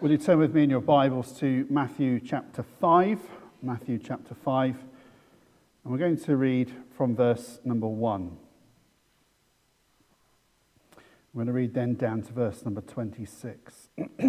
Will you turn with me in your Bibles to Matthew chapter 5? Matthew chapter 5. And we're going to read from verse number 1. We're going to read then down to verse number 26.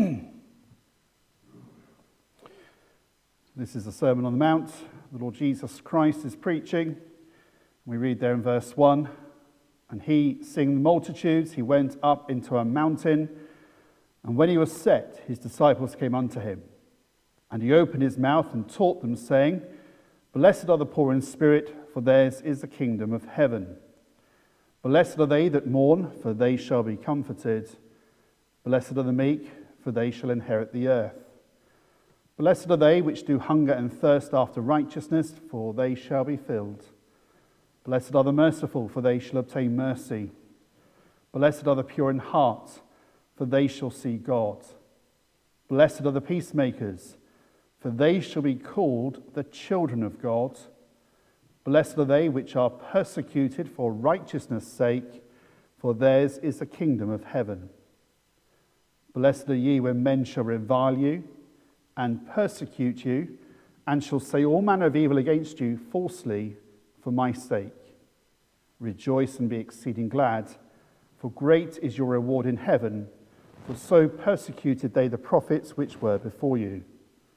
This is the Sermon on the Mount. The Lord Jesus Christ is preaching. We read there in verse 1. And he, seeing the multitudes, he went up into a mountain. And when he was set, his disciples came unto him. And he opened his mouth and taught them, saying, Blessed are the poor in spirit, for theirs is the kingdom of heaven. Blessed are they that mourn, for they shall be comforted. Blessed are the meek, for they shall inherit the earth. Blessed are they which do hunger and thirst after righteousness, for they shall be filled. Blessed are the merciful, for they shall obtain mercy. Blessed are the pure in heart, for they shall see God. Blessed are the peacemakers, for they shall be called the children of God. Blessed are they which are persecuted for righteousness' sake, for theirs is the kingdom of heaven. Blessed are ye when men shall revile you, and persecute you, and shall say all manner of evil against you falsely for my sake. Rejoice and be exceeding glad, for great is your reward in heaven, for so persecuted they the prophets which were before you.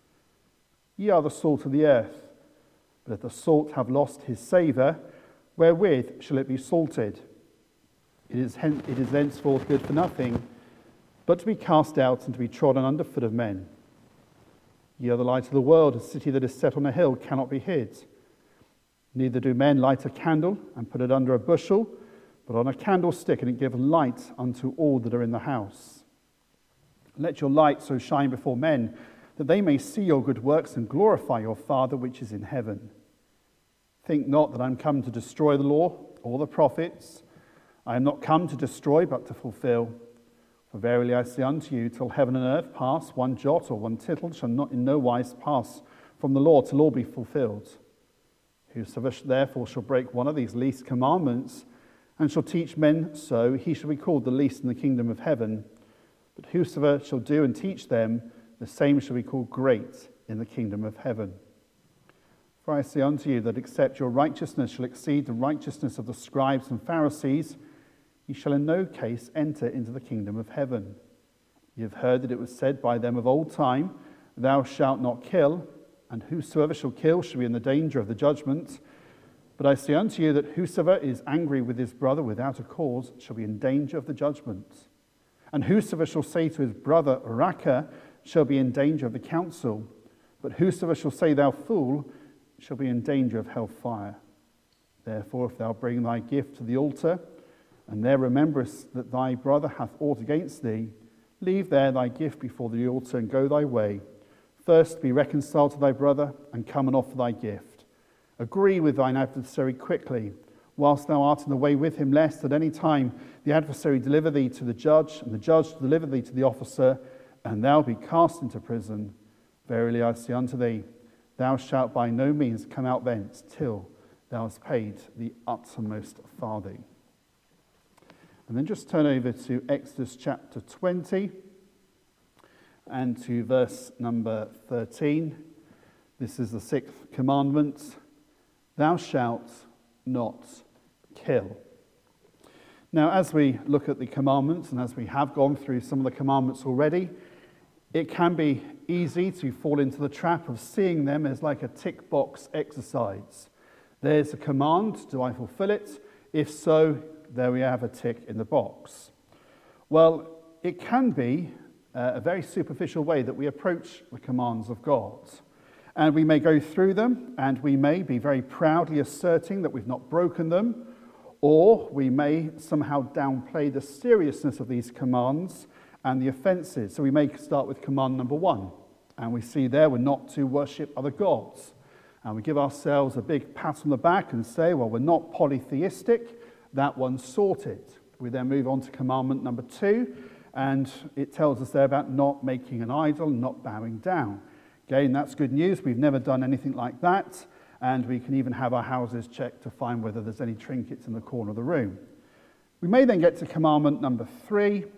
Ye are the salt of the earth, but if the salt have lost his savour, wherewith shall it be salted? It is thenceforth good for nothing, but to be cast out and to be trodden under foot of men. Ye are the light of the world. A city that is set on a hill cannot be hid. Neither do men light a candle and put it under a bushel, but on a candlestick, and it giveth light unto all that are in the house. Let your light so shine before men, that they may see your good works and glorify your Father which is in heaven. Think not that I am come to destroy the law or the prophets. I am not come to destroy, but to fulfill. For verily I say unto you, till heaven and earth pass, one jot or one tittle shall not in no wise pass from the law till all be fulfilled. Whosoever therefore shall break one of these least commandments, and shall teach men so, he shall be called the least in the kingdom of heaven. But whosoever shall do and teach them, the same shall be called great in the kingdom of heaven. For I say unto you that except your righteousness shall exceed the righteousness of the scribes and Pharisees, ye shall in no case enter into the kingdom of heaven. Ye have heard that it was said by them of old time, Thou shalt not kill, and whosoever shall kill shall be in the danger of the judgment. But I say unto you that whosoever is angry with his brother without a cause shall be in danger of the judgment. And whosoever shall say to his brother, Raca, shall be in danger of the council. But whosoever shall say, Thou fool, shall be in danger of hell fire. Therefore, if thou bring thy gift to the altar, and there rememberest that thy brother hath aught against thee, leave there thy gift before the altar, and go thy way. First be reconciled to thy brother, and come and offer thy gift. Agree with thine adversary quickly, whilst thou art in the way with him, lest at any time the adversary deliver thee to the judge, and the judge deliver thee to the officer, and thou be cast into prison. Verily I say unto thee, thou shalt by no means come out thence till thou hast paid the uttermost farthing. And then just turn over to Exodus chapter 20 and to verse number 13. This is the sixth commandment. Thou shalt not kill. Now, as we look at the commandments, and as we have gone through some of the commandments already, it can be easy to fall into the trap of seeing them as like a tick box exercise. There's a command, do I fulfill it? If so, there we have a tick in the box. Well, it can be a very superficial way that we approach the commands of God. And we may go through them, and we may be very proudly asserting that we've not broken them, or we may somehow downplay the seriousness of these commands and the offences. So we may start with command number 1, and we see there we're not to worship other gods. And we give ourselves a big pat on the back and say, well, we're not polytheistic, that one's sorted. We then move on to commandment number 2, and it tells us there about not making an idol, not bowing down. Again, that's good news. We've never done anything like that, and we can even have our houses checked to find whether there's any trinkets in the corner of the room. We may then get to commandment number 3,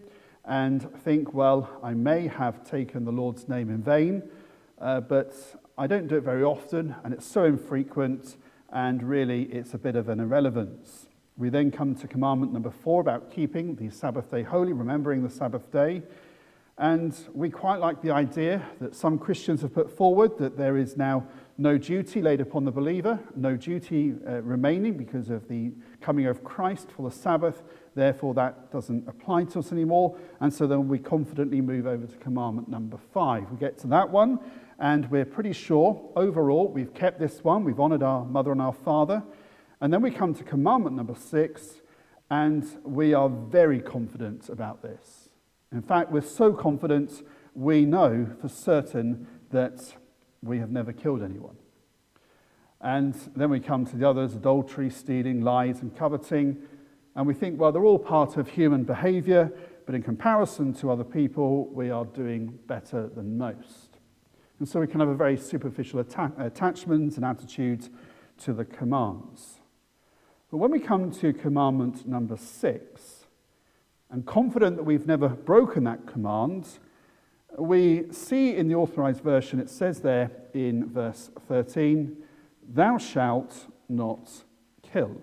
and think, well, I may have taken the Lord's name in vain, but I don't do it very often, and it's so infrequent, and really it's a bit of an irrelevance. We then come to commandment number 4 about keeping the Sabbath day holy, remembering the Sabbath day. And we quite like the idea that some Christians have put forward that there is now no duty laid upon the believer, no duty remaining because of the coming of Christ for the Sabbath. Therefore, that doesn't apply to us anymore. And so then we confidently move over to commandment number 5. We get to that one, and we're pretty sure overall we've kept this one. We've honoured our mother and our father. And then we come to commandment number 6, and we are very confident about this. In fact, we're so confident we know for certain that we have never killed anyone. And then we come to the others: adultery, stealing, lies, and coveting. And we think, well, they're all part of human behaviour, but in comparison to other people, we are doing better than most. And so we can have a very superficial attachment and attitude to the commands. But when we come to commandment number 6, and confident that we've never broken that command, we see in the Authorized Version, it says there in verse 13, "Thou shalt not kill."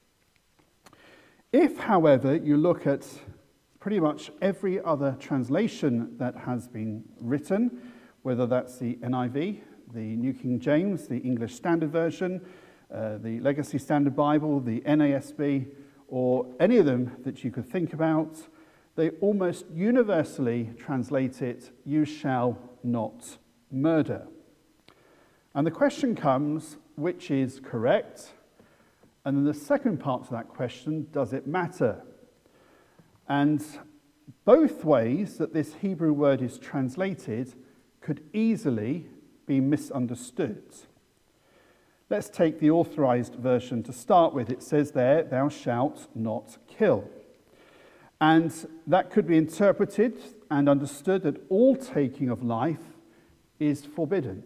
If, however, you look at pretty much every other translation that has been written, whether that's the NIV, the New King James, the English Standard Version, the Legacy Standard Bible, the NASB, or any of them that you could think about, they almost universally translate it, "You shall not murder." And the question comes, which is correct? And then the second part to that question, does it matter? And both ways that this Hebrew word is translated could easily be misunderstood. Let's take the Authorized Version to start with. It says there, "Thou shalt not kill." And that could be interpreted and understood that all taking of life is forbidden.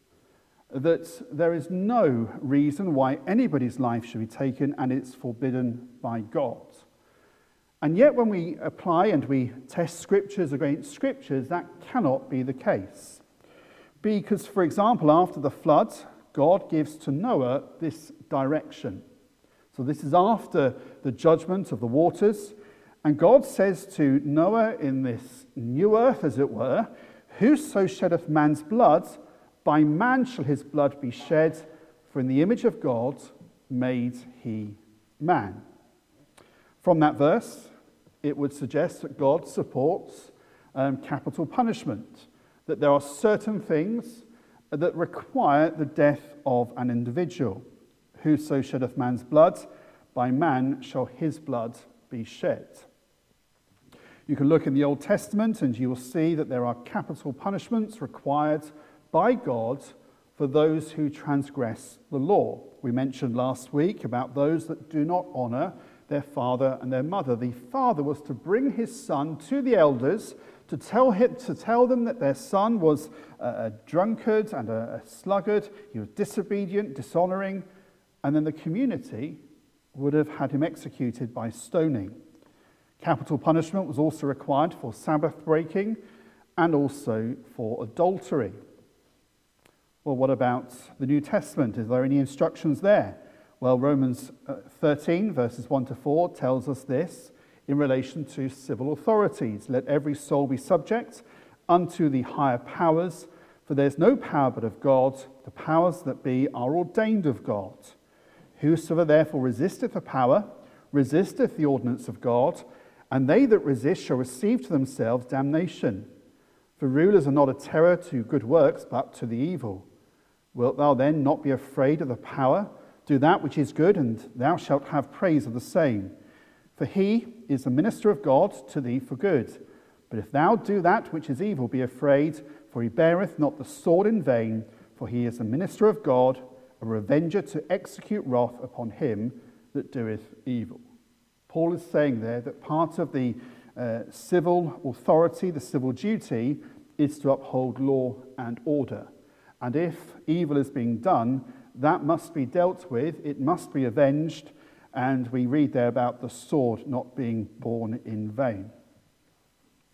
That there is no reason why anybody's life should be taken, and it's forbidden by God. And yet when we apply and we test scriptures against scriptures, that cannot be the case. Because, for example, after the flood, God gives to Noah this direction. So this is after the judgment of the waters. And God says to Noah in this new earth, as it were, "Whoso sheddeth man's blood, by man shall his blood be shed, for in the image of God made he man." From that verse, it would suggest that God supports capital punishment, that there are certain things that require the death of an individual. "Whoso sheddeth man's blood, by man shall his blood be shed." You can look in the Old Testament and you will see that there are capital punishments required by God for those who transgress the law. We mentioned last week about those that do not honour their father and their mother. The father was to bring his son to the elders to tell them that their son was a drunkard and a sluggard, he was disobedient, dishonouring, and then the community would have had him executed by stoning. Capital punishment was also required for Sabbath breaking and also for adultery. Well, what about the New Testament? Is there any instructions there? Well, Romans 13, verses 1 to 4 tells us this in relation to civil authorities. "Let every soul be subject unto the higher powers, for there is no power but of God. The powers that be are ordained of God. Whosoever therefore resisteth the power, resisteth the ordinance of God, and they that resist shall receive to themselves damnation. For rulers are not a terror to good works, but to the evil. Wilt thou then not be afraid of the power? Do that which is good, and thou shalt have praise of the same. For he is the minister of God to thee for good. But if thou do that which is evil, be afraid, for he beareth not the sword in vain, for he is the minister of God, a revenger to execute wrath upon him that doeth evil." Paul is saying there that part of the civil authority, the civil duty, is to uphold law and order. And if evil is being done, that must be dealt with, it must be avenged, and we read there about the sword not being borne in vain.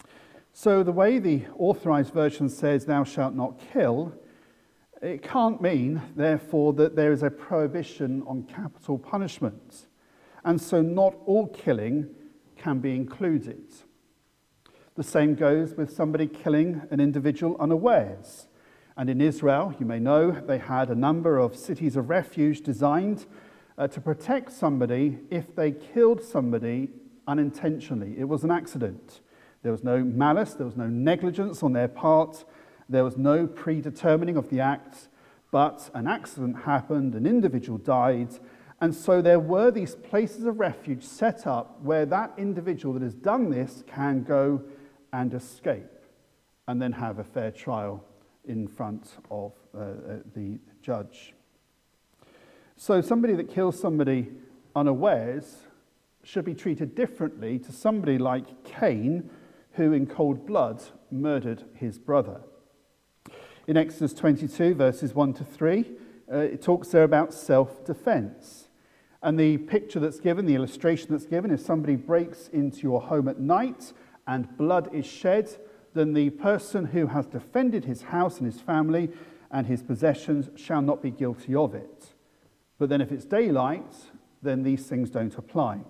So the way the Authorized Version says, "thou shalt not kill," it can't mean, therefore, that there is a prohibition on capital punishment. And so not all killing can be included. The same goes with somebody killing an individual unawares. And in Israel, you may know, they had a number of cities of refuge designed to protect somebody if they killed somebody unintentionally. It was an accident. There was no malice, there was no negligence on their part, there was no predetermining of the act, but an accident happened, an individual died, and so there were these places of refuge set up where that individual that has done this can go and escape and then have a fair trial in front of the judge. So somebody that kills somebody unawares should be treated differently to somebody like Cain, who in cold blood murdered his brother. In Exodus 22, verses 1 to 3, it talks there about self-defense. And the picture that's given, the illustration that's given, if somebody breaks into your home at night and blood is shed, then the person who has defended his house and his family and his possessions shall not be guilty of it. But then if it's daylight, then these things don't apply.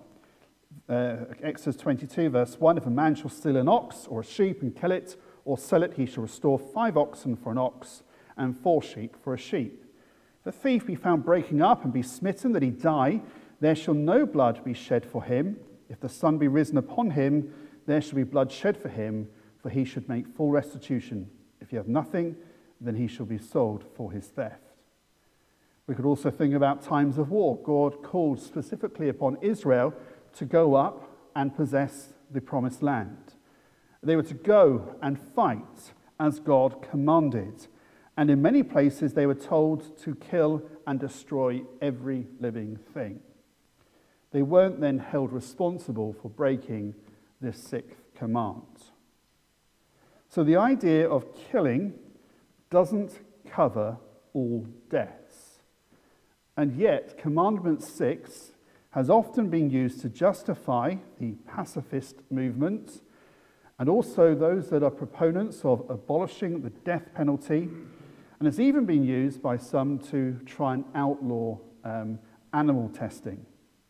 Exodus 22, verse 1, if a man shall steal an ox or a sheep and kill it, or sell it, he shall restore 5 oxen for an ox and 4 sheep for a sheep. If a thief be found breaking up and be smitten that he die, there shall no blood be shed for him. If the sun be risen upon him, there shall be blood shed for him, for he should make full restitution. If he have nothing, then he shall be sold for his theft. We could also think about times of war. God called specifically upon Israel to go up and possess the promised land. They were to go and fight as God commanded. And in many places they were told to kill and destroy every living thing. They weren't then held responsible for breaking this 6th command. So the idea of killing doesn't cover all deaths. And yet, Commandment 6 has often been used to justify the pacifist movement and also those that are proponents of abolishing the death penalty. And it's even been used by some to try and outlaw animal testing.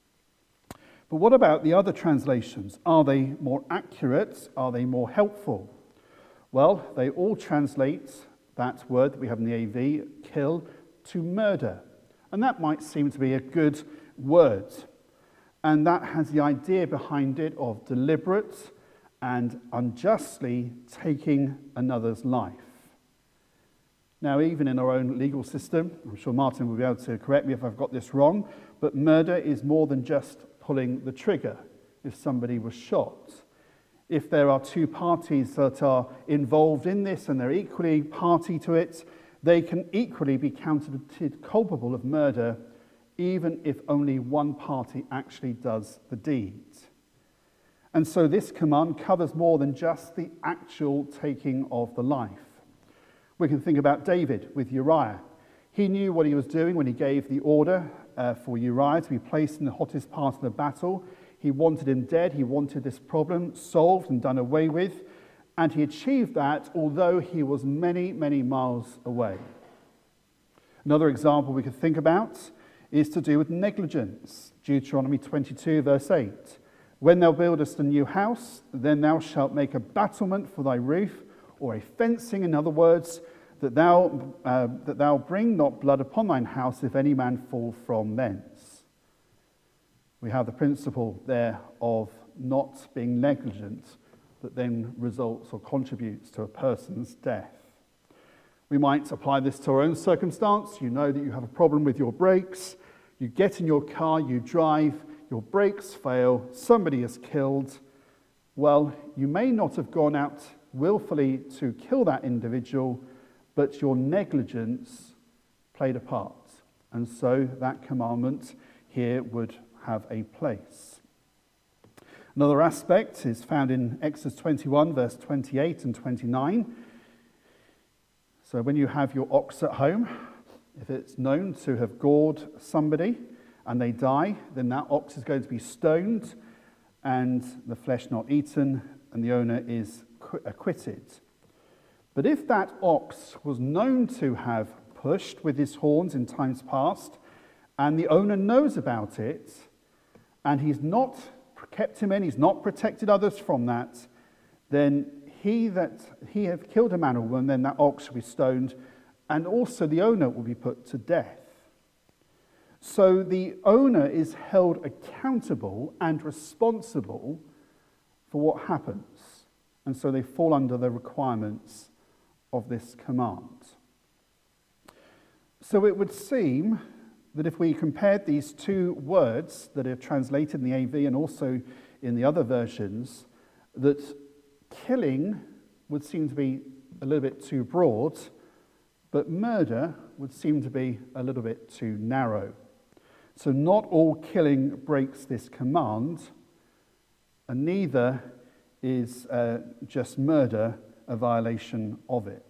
But what about the other translations? Are they more accurate? Are they more helpful? Well, they all translate that word that we have in the AV, kill, to murder. And that might seem to be a good word. And that has the idea behind it of deliberate and unjustly taking another's life. Now, even in our own legal system, I'm sure Martin will be able to correct me if I've got this wrong, but murder is more than just pulling the trigger if somebody was shot. If there are 2 parties that are involved in this and they're equally party to it, they can equally be counted culpable of murder, even if only one party actually does the deed. And so this command covers more than just the actual taking of the life. We can think about David with Uriah. He knew what he was doing when he gave the order for Uriah to be placed in the hottest part of the battle. He wanted him dead. He wanted this problem solved and done away with. And he achieved that, although he was many, many miles away. Another example we could think about is to do with negligence. Deuteronomy 22, verse 8. When thou buildest a new house, then thou shalt make a battlement for thy roof, or a fencing, in other words, that thou bring not blood upon thine house, if any man fall from thence. We have the principle there of not being negligent that then results or contributes to a person's death. We might apply this to our own circumstance. You know that you have a problem with your brakes. You get in your car, you drive, your brakes fail, somebody is killed. Well, you may not have gone out willfully to kill that individual, but your negligence played a part. And so that commandment here would have a place. Another aspect is found in Exodus 21, verse 28 and 29. So when you have your ox at home, if it's known to have gored somebody and they die, then that ox is going to be stoned and the flesh not eaten, and the owner is acquitted. But if that ox was known to have pushed with his horns in times past, and the owner knows about it, and he's not kept him in, he's not protected others from that, then he have killed a man or woman, then that ox shall be stoned, and also the owner will be put to death. So the owner is held accountable and responsible for what happens. And so they fall under the requirements of this command. So it would seem that if we compared these two words that are translated in the AV and also in the other versions, that killing would seem to be a little bit too broad, but murder would seem to be a little bit too narrow. So not all killing breaks this command, and neither is just murder a violation of it.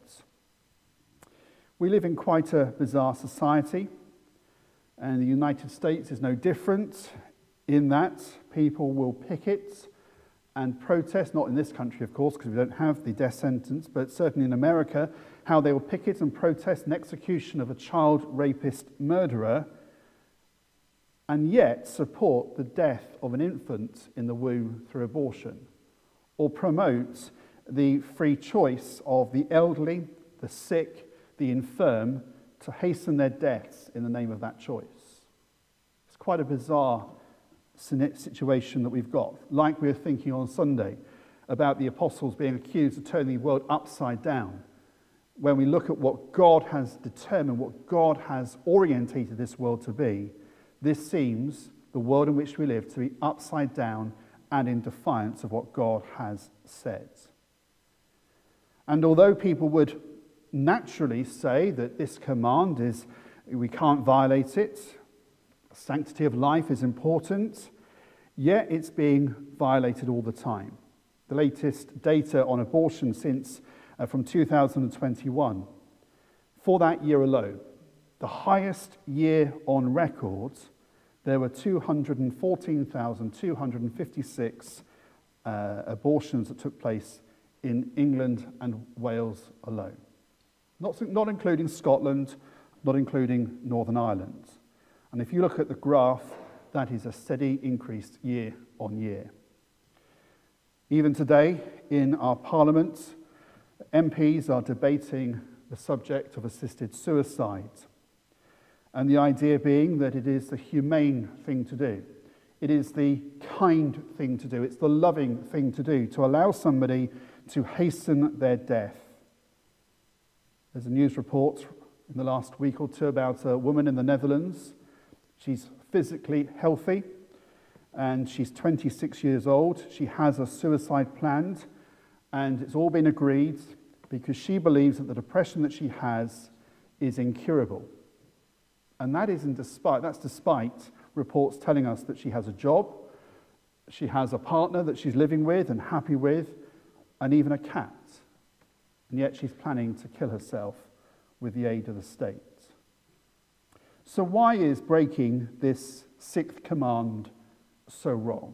We live in quite a bizarre society, and the United States is no different in that people will picket and protest, not in this country, of course, because we don't have the death sentence, but certainly in America, how they will picket and protest an execution of a child rapist murderer, and yet support the death of an infant in the womb through abortion, or promote the free choice of the elderly, the sick, the infirm, to hasten their deaths in the name of that choice. It's quite a bizarre situation that we've got. Like we were thinking on Sunday about the apostles being accused of turning the world upside down. When we look at what God has determined, what God has orientated this world to be, this seems, the world in which we live, to be upside down and in defiance of what God has said. And although people would naturally say that this command is, we can't violate it, sanctity of life is important, yet it's being violated all the time. The latest data on abortion from 2021, for that year alone, the highest year on record, there were 214,256 abortions that took place in England and Wales alone. Not including Scotland, not including Northern Ireland. And if you look at the graph, that is a steady increase year on year. Even today, in our Parliament, MPs are debating the subject of assisted suicide. And the idea being that it is the humane thing to do. It is the kind thing to do. It's the loving thing to do, to allow somebody to hasten their death. There's a news report in the last week or two about a woman in the Netherlands. She's physically healthy, and she's 26 years old. She has a suicide planned, and it's all been agreed because she believes that the depression that she has is incurable. And that's despite reports telling us that she has a job, she has a partner that she's living with and happy with, and even a cat. And yet she's planning to kill herself with the aid of the state. So why is breaking this sixth command so wrong?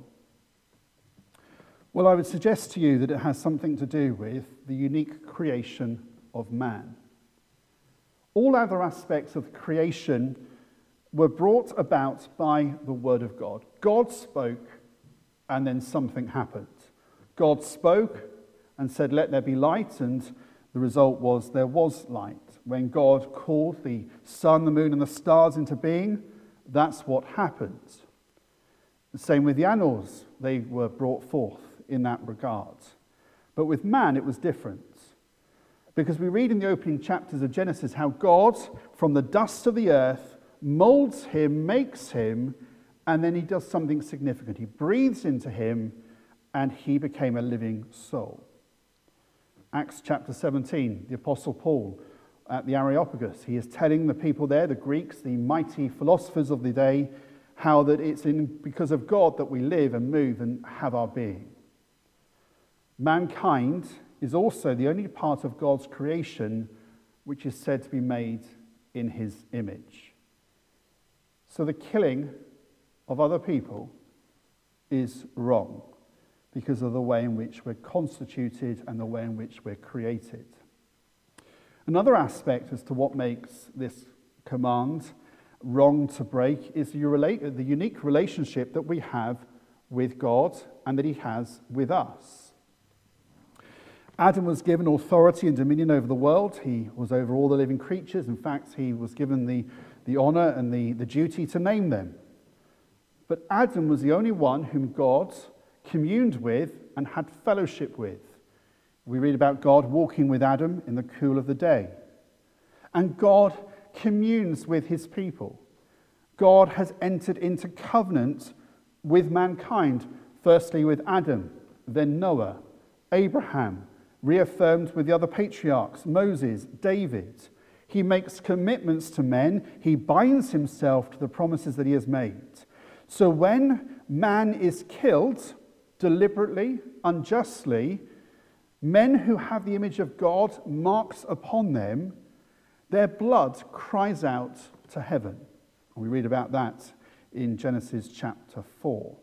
Well, I would suggest to you that it has something to do with the unique creation of man. All other aspects of creation were brought about by the Word of God. God spoke, and then something happened. God spoke and said, "Let there be light," and the result was there was light. When God called the sun, the moon, and the stars into being, that's what happened. The same with the animals. They were brought forth in that regard. But with man, it was different. Because we read in the opening chapters of Genesis how God, from the dust of the earth, molds him, makes him, and then he does something significant. He breathes into him, and he became a living soul. Acts chapter 17, the Apostle Paul at the Areopagus, he is telling the people there, the Greeks, the mighty philosophers of the day, how that it's because of God that we live and move and have our being. Mankind is also the only part of God's creation which is said to be made in his image. So the killing of other people is wrong, because of the way in which we're constituted and the way in which we're created. Another aspect as to what makes this command wrong to break is the unique relationship that we have with God and that he has with us. Adam was given authority and dominion over the world. He was over all the living creatures. In fact, he was given the honor and the duty to name them. But Adam was the only one whom God communed with and had fellowship with. We read about God walking with Adam in the cool of the day. And God communes with his people. God has entered into covenant with mankind, firstly with Adam, then Noah, Abraham, reaffirmed with the other patriarchs, Moses, David. He makes commitments to men. He binds himself to the promises that he has made. So when man is killed deliberately, unjustly, men who have the image of God marks upon them, their blood cries out to heaven. We read about that in Genesis chapter 4.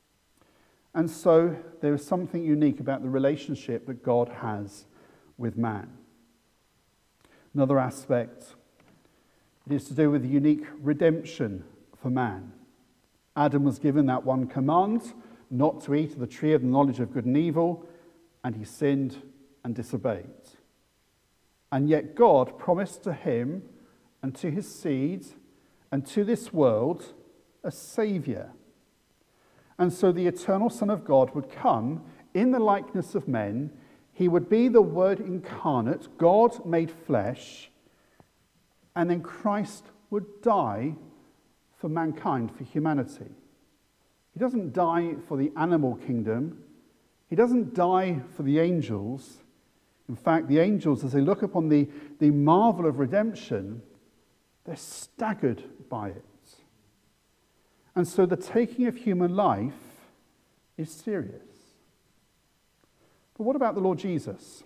And so there is something unique about the relationship that God has with man. Another aspect, it is to do with the unique redemption for man. Adam was given that one command, not to eat of the tree of the knowledge of good and evil, and he sinned and disobeyed. And yet God promised to him and to his seed and to this world a saviour. And so the eternal Son of God would come in the likeness of men. He would be the Word incarnate, God made flesh, and then Christ would die for mankind, for humanity. He doesn't die for the animal kingdom. He doesn't die for the angels. In fact, the angels, as they look upon the marvel of redemption, they're staggered by it. And so the taking of human life is serious. But what about the Lord Jesus?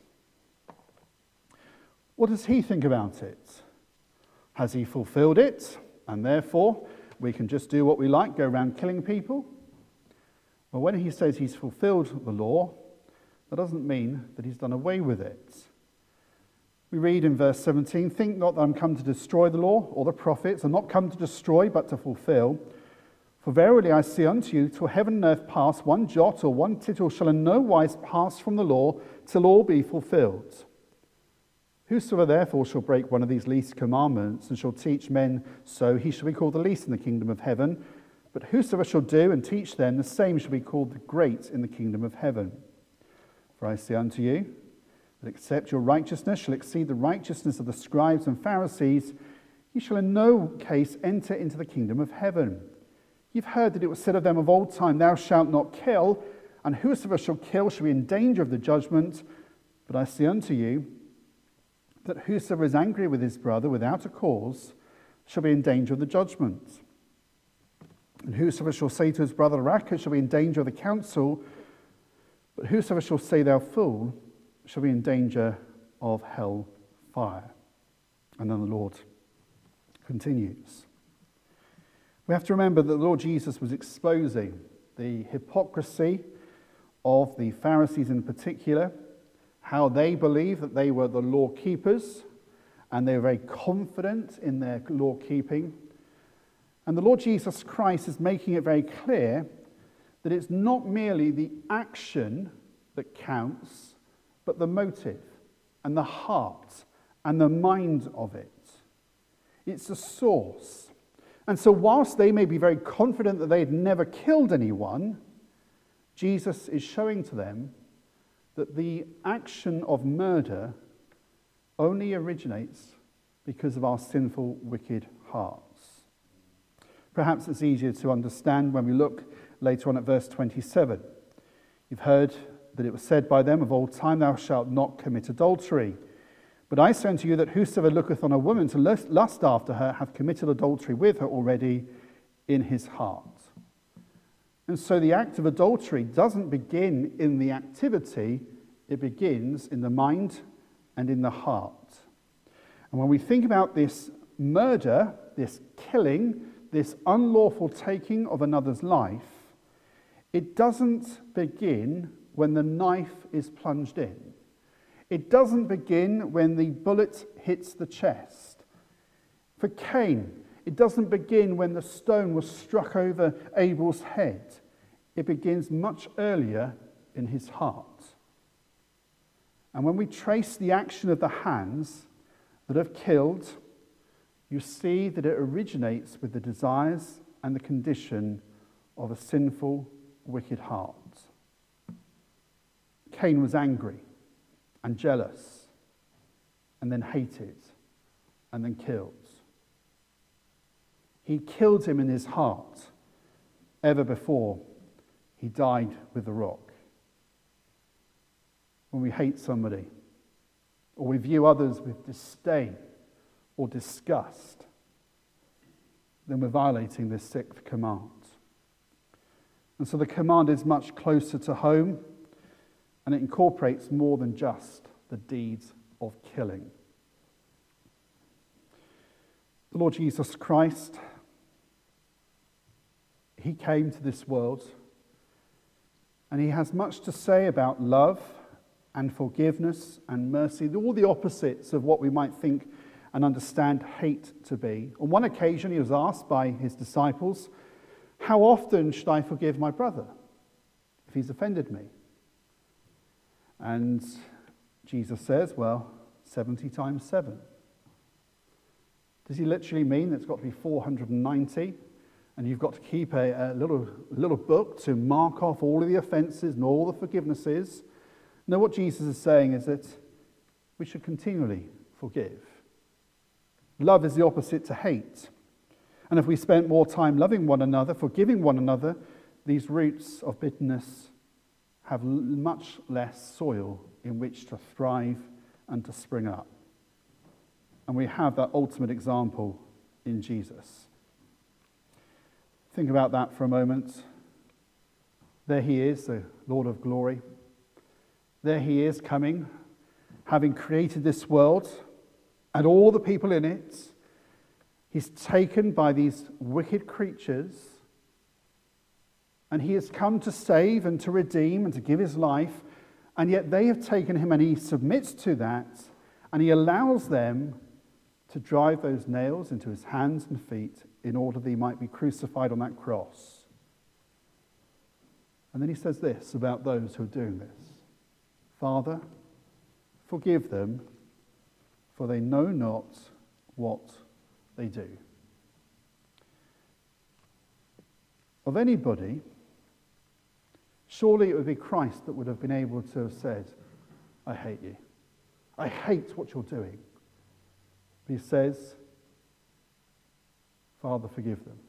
What does he think about it? Has he fulfilled it? And therefore, we can just do what we like, go around killing people? Well, when he says he's fulfilled the law, that doesn't mean that he's done away with it. We read in verse 17, "Think not that I'm come to destroy the law or the prophets. I'm not come to destroy, but to fulfill. For verily I say unto you, till heaven and earth pass, one jot or one tittle shall in no wise pass from the law, till all be fulfilled. Whosoever therefore shall break one of these least commandments, and shall teach men so, he shall be called the least in the kingdom of heaven. But whosoever shall do and teach them, the same shall be called the great in the kingdom of heaven. For I say unto you, that except your righteousness shall exceed the righteousness of the scribes and Pharisees, ye shall in no case enter into the kingdom of heaven. You've heard that it was said of them of old time, Thou shalt not kill, and whosoever shall kill shall be in danger of the judgment. But I say unto you, that whosoever is angry with his brother without a cause shall be in danger of the judgment. And whosoever shall say to his brother, Raca, shall be in danger of the council. But whosoever shall say, Thou fool, shall be in danger of hell fire." And then the Lord continues. We have to remember that the Lord Jesus was exposing the hypocrisy of the Pharisees in particular, how they believed that they were the law keepers, and they were very confident in their law keeping. And the Lord Jesus Christ is making it very clear that it's not merely the action that counts, but the motive and the heart and the mind of it. It's the source. And so whilst they may be very confident that they had never killed anyone, Jesus is showing to them that the action of murder only originates because of our sinful, wicked hearts. Perhaps it's easier to understand when we look later on at verse 27. You've heard that it was said by them of old time, Thou shalt not commit adultery. But I say unto you that whosoever looketh on a woman to lust after her hath committed adultery with her already in his heart. And so the act of adultery doesn't begin in the activity, it begins in the mind and in the heart. And when we think about this murder, this killing, this unlawful taking of another's life, It doesn't begin when the knife is plunged in. It doesn't begin when the bullet hits the chest. For Cain, it doesn't begin when the stone was struck over Abel's head. It begins much earlier in his heart. And when we trace the action of the hands that have killed, you see that it originates with the desires and the condition of a sinful, wicked heart. Cain was angry and jealous, and then hated, and then killed. He killed him in his heart ever before he died with the rock. When we hate somebody, or we view others with disdain or disgust, then we're violating this sixth command. And so the command is much closer to home, and it incorporates more than just the deeds of killing. The Lord Jesus Christ, he came to this world, and he has much to say about love and forgiveness and mercy, all the opposites of what we might think and understand hate to be. On one occasion, he was asked by his disciples, "How often should I forgive my brother if he's offended me?" And Jesus says, 70 times 7. Does he literally mean that it's got to be 490? And you've got to keep a little book to mark off all of the offences and all the forgivenesses? No, what Jesus is saying is that we should continually forgive. Love is the opposite to hate. And if we spent more time loving one another, forgiving one another, these roots of bitterness have much less soil in which to thrive and to spring up. And we have that ultimate example in Jesus. Think about that for a moment. There he is, the Lord of glory. There he is coming, having created this world and all the people in it. He's taken by these wicked creatures, and he has come to save and to redeem and to give his life, and yet they have taken him, and he submits to that, and he allows them to drive those nails into his hands and feet in order that he might be crucified on that cross. And then he says this about those who are doing this: "Father, forgive them, for they know not what they do." Of anybody, surely it would be Christ that would have been able to have said, "I hate you. I hate what you're doing." But he says, "Father, forgive them."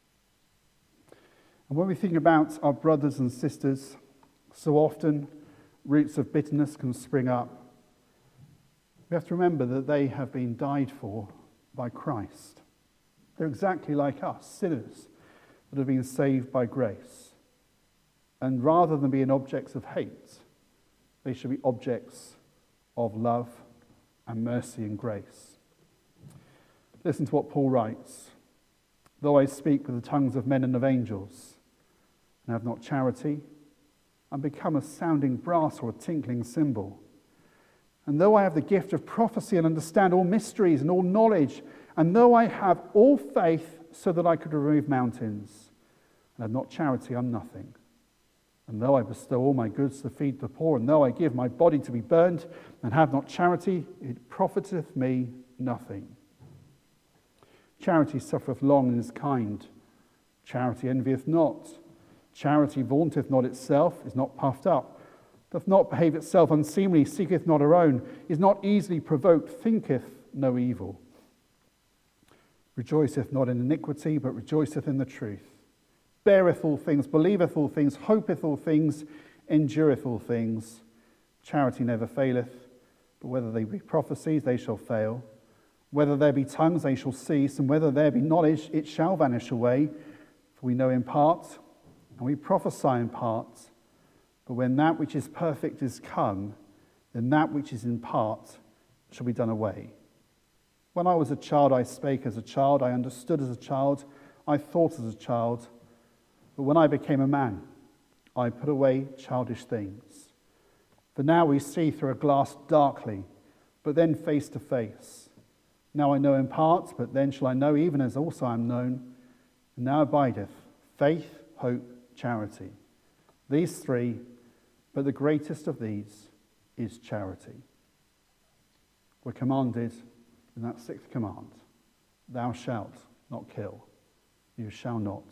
And when we think about our brothers and sisters, so often roots of bitterness can spring up. We have to remember that they have been died for by Christ. They're exactly like us, sinners that have been saved by grace. And rather than being objects of hate, they should be objects of love and mercy and grace. Listen to what Paul writes: "Though I speak with the tongues of men and of angels, and have not charity, and become a sounding brass or a tinkling cymbal. And though I have the gift of prophecy and understand all mysteries and all knowledge, and though I have all faith so that I could remove mountains, and have not charity, I'm nothing. And though I bestow all my goods to feed the poor, and though I give my body to be burned, and have not charity, it profiteth me nothing. Charity suffereth long and is kind. Charity envieth not. Charity vaunteth not itself, is not puffed up, doth not behave itself unseemly, seeketh not her own, is not easily provoked, thinketh no evil. Rejoiceth not in iniquity, but rejoiceth in the truth. Beareth all things, believeth all things, hopeth all things, endureth all things. Charity never faileth, but whether they be prophecies, they shall fail. Whether there be tongues, they shall cease, and whether there be knowledge, it shall vanish away. For we know in part, and we prophesy in part, but when that which is perfect is come, then that which is in part shall be done away. When I was a child, I spake as a child, I understood as a child, I thought as a child. But when I became a man, I put away childish things. For now we see through a glass darkly, but then face to face. Now I know in part, but then shall I know even as also I am known. And now abideth faith, hope, charity. These three, but the greatest of these is charity. We're commanded in that sixth command, thou shalt not kill. You shall not